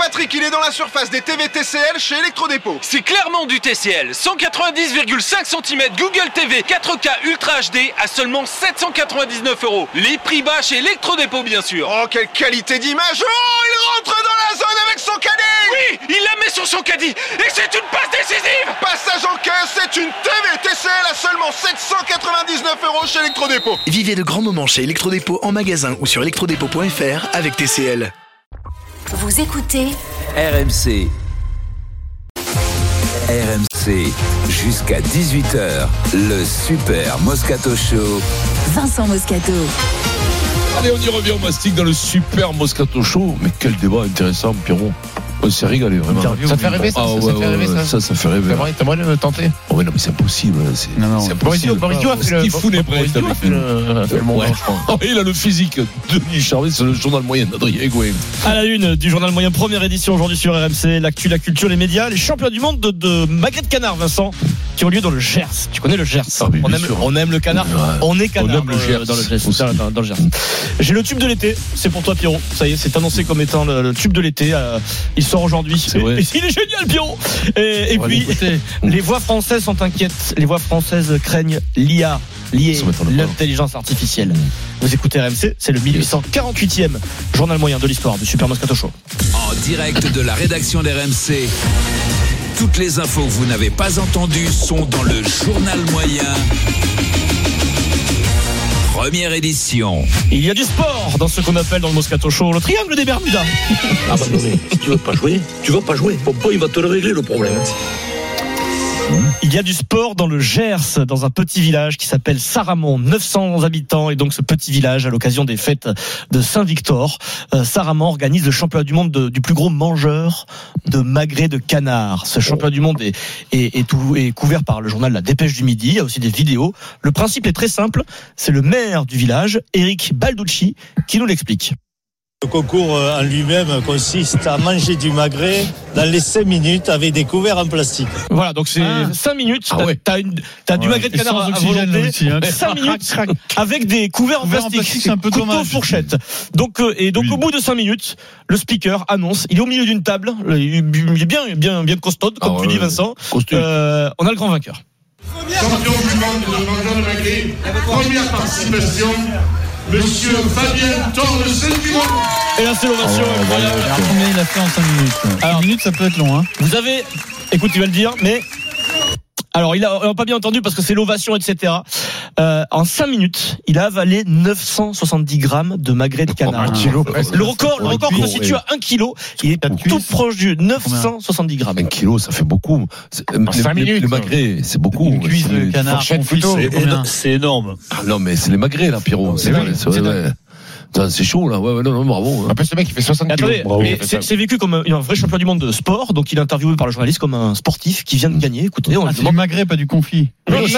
Patrick, il est dans la surface des TV TCL chez Electrodépôt. C'est clairement du TCL. 190,5 cm Google TV 4K Ultra HD à seulement 799 €. Les prix bas chez Electrodépôt, bien sûr. Oh, quelle qualité d'image! Oh, il rentre dans la zone avec son caddie! Oui, il la met sur son caddie et c'est une passe décisive. Passage en caisse, c'est une TV TCL à seulement 799 € chez Electrodépôt. Vivez de grands moments chez Electrodépôt en magasin ou sur electrodépôt.fr avec TCL. Vous écoutez RMC. RMC, jusqu'à 18h, le Super Moscato Show. Vincent Moscato. Allez, on y revient au mastic dans le Super Moscato Show. Mais quel débat intéressant, Pierrot. On s'est régalé, vraiment. Ça te fait rêver, ça? Ah, Ça te fait rêver, ça? Ça fait rêver. T'aimerais le tenter? Oh, mais non, mais c'est impossible. Non. C'est impossible. Boris Dio a fait il fout les braises avec lui. Il a le physique de Denis Charvet, c'est le journal moyen d'Adrien Gouin. À la une du journal moyen, première édition aujourd'hui sur RMC, l'actu, la culture, les médias, les championnats du monde de magret de canard, Vincent, qui ont lieu dans le Gers. Tu connais le Gers? On aime le canard. On est canard. On aime le Gers. Dans le Gers. J'ai le tube de l'été. C'est pour toi, Pierrot. Ça y est, c'est annoncé comme étant le tube de l'été. Il sort aujourd'hui. C'est vrai. Et il est génial, Pierrot. Et puis, les voix françaises sont inquiètes. Les voix françaises craignent l'IA, l'intelligence artificielle. Vous écoutez RMC, c'est le 1848e journal moyen de l'histoire du Super Moscato Show. En direct de la rédaction d'RMC. Toutes les infos que vous n'avez pas entendues sont dans le journal moyen. Première édition. Il y a du sport dans ce qu'on appelle dans le Moscato Show le triangle des Bermudas. Ah bah non, mais si tu veux pas jouer, tu vas pas jouer. Popo, il va te le régler le problème. Il y a du sport dans le Gers, dans un petit village qui s'appelle Saramon, 900 habitants, et donc ce petit village, à l'occasion des fêtes de Saint-Victor, Saramon organise le championnat du monde du plus gros mangeur de magrets de canard. Ce championnat du monde est couvert par le journal La Dépêche du Midi, il y a aussi des vidéos. Le principe est très simple, c'est le maire du village, Eric Balducci, qui nous l'explique. Le concours en lui-même consiste à manger du magret dans les 5 minutes avec des couverts en plastique. Voilà, donc c'est 5 minutes, t'as du magret de canard à volonté, aussi, 5 minutes avec des couverts en plastique, c'est un peu dommage. Fourchette. Donc au bout de 5 minutes, le speaker annonce, il est au milieu d'une table, il est bien costaud, comme tu dis Vincent, on a le grand vainqueur. Champion du monde de mangeur de magret, première participation, Monsieur Fabien Thor de Saint-Dumont. Et là c'est l'ovation incroyable. Combien il a fait en 5 minutes? 5 minutes ça peut être long, hein. Vous avez, écoute, il va le dire, mais alors il a pas bien entendu parce que c'est l'ovation, etc. En 5 minutes, il a avalé 970 grammes de magret de canard. Le record se situe à 1 kilo. Il est tout proche du 970 grammes. 1 kilo, ça fait beaucoup. 5 minutes. Le magret, c'est beaucoup. Une cuisse de canard, c'est énorme. Ah non, mais c'est les magrets, là, Pierrot. C'est vrai. C'est chaud là, non, bravo. Après ce mec il fait 60 kilos. Mais c'est vécu comme un vrai champion du monde de sport, donc il est interviewé par le journaliste comme un sportif qui vient de gagner. Écoutez, c'est du magret, pas du confit. Non, le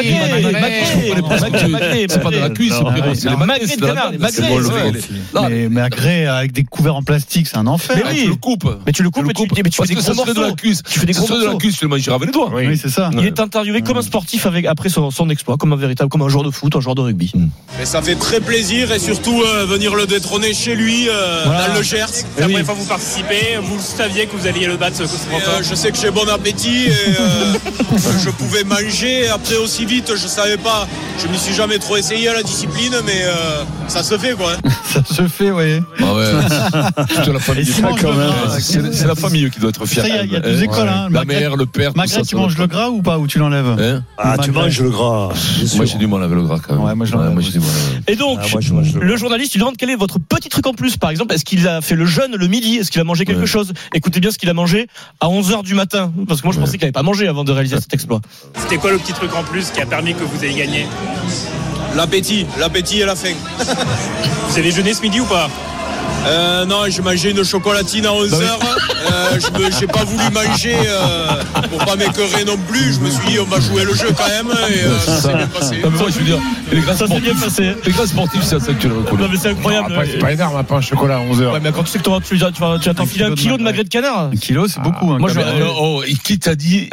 magret, c'est pas de la cuisse, c'est les magrets, c'est les magrets. Mais magret avec des couverts en plastique, c'est un enfer. Mais tu le coupes. Mais tu fais des gros morceaux. De la cuisse. Tu fais des gros morceaux. De la cuisse, tu le mangeras avec les doigts. Oui, c'est ça. Il est interviewé comme un sportif après son exploit, comme un joueur de foot, un joueur de rugby. Mais ça fait très plaisir et surtout venir le détrôner chez lui. Dans le Gers. C'est la première fois que vous participez. Vous saviez que vous alliez le battre, je sais que j'ai bon appétit et je pouvais manger après aussi vite. Je savais pas. Je m'y suis jamais trop essayé à la discipline, mais ça se fait quoi. Ça se fait, oui. Ah ouais. Toute la famille. C'est la famille qui doit être fière. Il y a 2 écoles. La mère, le père. Magret, tu manges le gras ou pas, ou tu l'enlèves? Tu manges le gras. Moi j'ai du mal avec le gras quand même. Ouais, moi j'ai du mal. Et donc le journaliste lui demande quel est votre petit truc en plus, par exemple. Est-ce qu'il a fait le jeûne le midi? Est-ce qu'il a mangé quelque chose? Écoutez bien ce qu'il a mangé à 11h du matin, parce que moi je pensais qu'il n'avait pas mangé avant de réaliser cet exploit. C'était quoi le petit truc en plus qui a permis que vous ayez gagné? L'appétit et la faim. Vous avez jeûné ce midi ou pas? Non, j'ai mangé une chocolatine à 11h. J'ai pas voulu manger pour pas m'écœurer non plus. Je me suis dit on va jouer le jeu quand même et ça s'est bien passé. Moi je veux dire, les grands sportifs c'est ça que tu le reconnais. Non mais c'est incroyable. C'est pas énorme, pas un chocolat à 11h. Ouais, mais quand tu sais que tu vas t'enfiler 1 kilo de magret de canard. 1 kilo c'est beaucoup. Moi qui t'a dit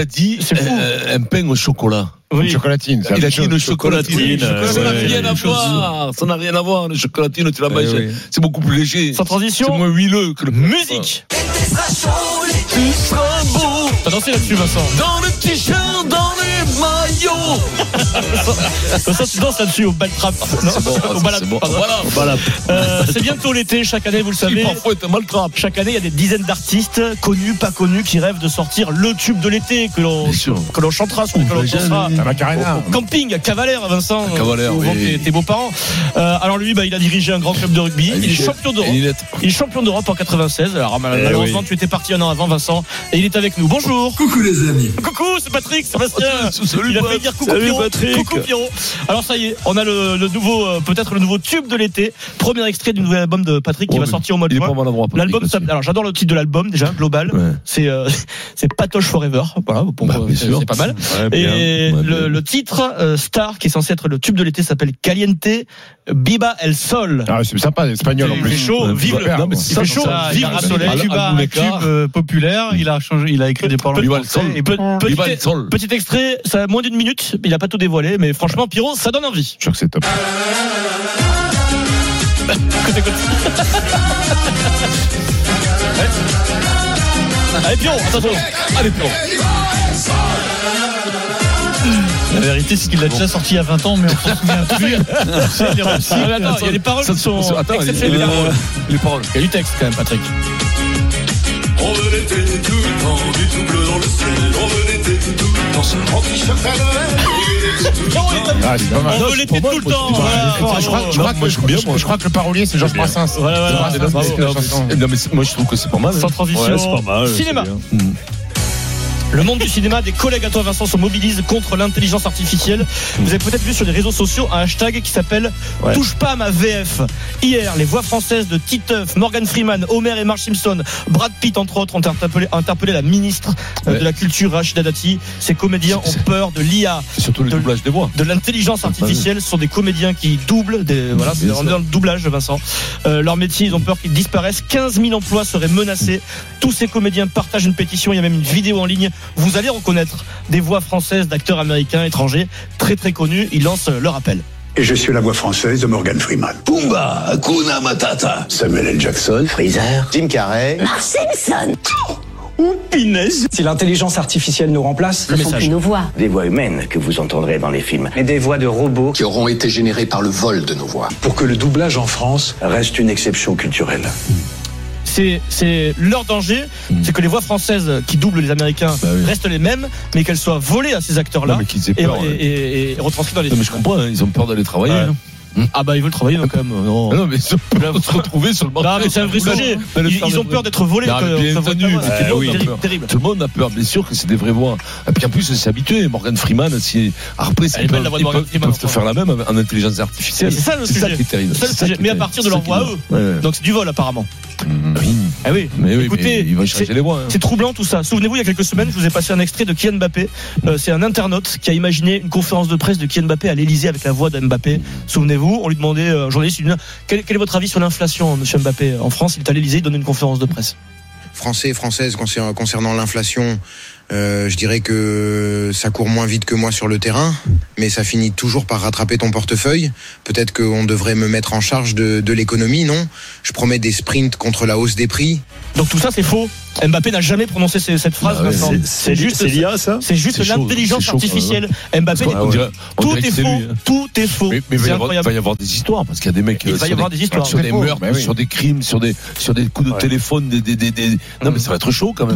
un pain au chocolat? Une chocolatine. Il a dit une chocolatine. Ça n'a rien à voir. Une chocolatine, tu la manges. C'est beaucoup plus léger. Sans transition. C'est moins huileux que le musique. Tu seras beau. T'as dansé là-dessus, Vincent? Dans le t-shirt, dans les maillots. Vincent, tu danses là-dessus au bal trap. C'est bon, Au balap, c'est bon. pardon. Voilà. C'est bientôt l'été, chaque année, vous le Qui savez. parfois est un mal trap. Chaque année, il y a des dizaines d'artistes, connus, pas connus, qui rêvent de sortir le tube de l'été que l'on chantera, sur lequel on dansera. La Macarena. Au camping à Cavalère, Vincent. Cavalère, Souvent oui. tes beaux-parents. Alors lui, il a dirigé un grand club de rugby. Il est champion d'Europe. Il est champion d'Europe en 96. Alors malheureusement, tu étais parti un an avant, Vincent. Et il est avec nous. Bonjour. Coucou les amis. Coucou, c'est Patrick, Sébastien. Salut, Il a failli dire coucou salut, Pierrot. Patrick. Coucou Pierrot. Alors ça y est, on a le nouveau, peut-être le nouveau tube de l'été. Premier extrait du nouvel album de Patrick qui va sortir au mois de Il est juin. pas mal endroit. L'album, alors j'adore le titre de l'album déjà, global. Ouais. C'est Patoche Forever. Voilà, c'est pas mal. Ouais, bien. Et le titre Star, qui est censé être le tube de l'été, s'appelle Caliente Biba El Sol. Ah, c'est sympa, l'espagnol en Il plus. fait chaud, vive le. Non, mais Il fait chaud, vive le soleil. Cuba, un tube populaire. Il a écrit des paroles en français. Et petit extrait, ça a moins d'une minute. Il a pas tout dévoilé, mais franchement, Pierrot, ça donne envie. Je suis sûr que c'est top. Écoute. Allez, Pierrot, attention. Allez, Pierrot. La vérité, c'est qu'il l'a déjà sorti il y a 20 ans, mais on s'en souvient plus. Attends, il y a des paroles qui sont exceptionnelles. Les paroles. Il y a du texte quand même, Patrick. On veut l'été tout le temps, du tout bleu dans le ciel. On veut l'été tout le temps, en t-shirt à Noël. Ah, c'est pas mal. On veut l'été tout le temps. Je crois que le parolier, c'est Georges Brassens. Voilà. Non, mais moi je trouve que c'est pas mal. Sans transition. C'est pas mal. Cinéma. Le monde du cinéma, des collègues à toi Vincent se mobilisent contre l'intelligence artificielle. Vous avez peut-être vu sur les réseaux sociaux un hashtag qui s'appelle Touche pas à ma VF. Hier, les voix françaises de Titeuf, Morgan Freeman, Homer et Marge Simpson, Brad Pitt entre autres ont interpellé la ministre de la Culture Rachida Dati. Ces comédiens ont peur de l'IA. C'est surtout le doublage des voix. De l'intelligence artificielle. Ce sont des comédiens qui doublent. On est dans le doublage, Vincent. Leur métier, ils ont peur qu'ils disparaissent. 15 000 emplois seraient menacés. Tous ces comédiens partagent une pétition. Il y a même une vidéo en ligne. Vous allez reconnaître des voix françaises d'acteurs américains, étrangers, très très connus. Ils lancent leur appel. Et je suis la voix française de Morgan Freeman. Pumba, Hakuna Matata. Samuel L. Jackson. Freezer. Jim Carrey. Marge Simpson. Ou Pinez. Si l'intelligence artificielle nous remplace, ce ne sont plus nos voix. Des voix humaines que vous entendrez dans les films. Et des voix de robots qui auront été générées par le vol de nos voix. Pour que le doublage en France reste une exception culturelle. C'est leur danger, c'est que les voix françaises qui doublent les Américains restent les mêmes, mais qu'elles soient volées à ces acteurs-là et retranscrites dans les films. Mais je comprends, ils ont peur d'aller travailler. Ouais. Ah bah ils veulent travailler donc quand même. Non mais ils ont peur de se retrouver sur le marché. Non mais c'est un vrai sujet. Ils ont peur d'être volés. Terrible. Tout le monde a peur, bien sûr que c'est des vraies voix. Et puis en plus c'est habitué. Morgan Freeman, après ils peuvent te faire la même en intelligence artificielle. C'est ça le sujet. C'est ça qui est terrible. Mais à partir de leur voix eux. Donc c'est du vol apparemment. Ah oui. Mais écoutez, il va changer les voix. C'est troublant tout ça. Souvenez-vous, il y a quelques semaines, je vous ai passé un extrait de Kylian Mbappé. C'est un internaute qui a imaginé une conférence de presse de Kylian Mbappé à l'Elysée avec la voix de Mbappé. Souvenez-vous, on lui demandait, un journaliste, quel est votre avis sur l'inflation, monsieur Mbappé? En France, il est à l'Elysée, il donne une conférence de presse. Français et Françaises concernant l'inflation, je dirais que ça court moins vite que moi sur le terrain, mais ça finit toujours par rattraper ton portefeuille. Peut-être qu'on devrait me mettre en charge de l'économie, non? Je promets des sprints contre la hausse des prix. Donc tout ça c'est faux. Mbappé n'a jamais prononcé cette phrase. C'est juste l'IA, ça. C'est juste l'intelligence artificielle. Mbappé, tout est faux. Tout est faux. Mais il va y avoir des histoires parce qu'il y a des mecs il va y avoir des histoires sur des meurtres, sur des crimes, sur des coups de téléphone, non mais ça va être chaud quand même.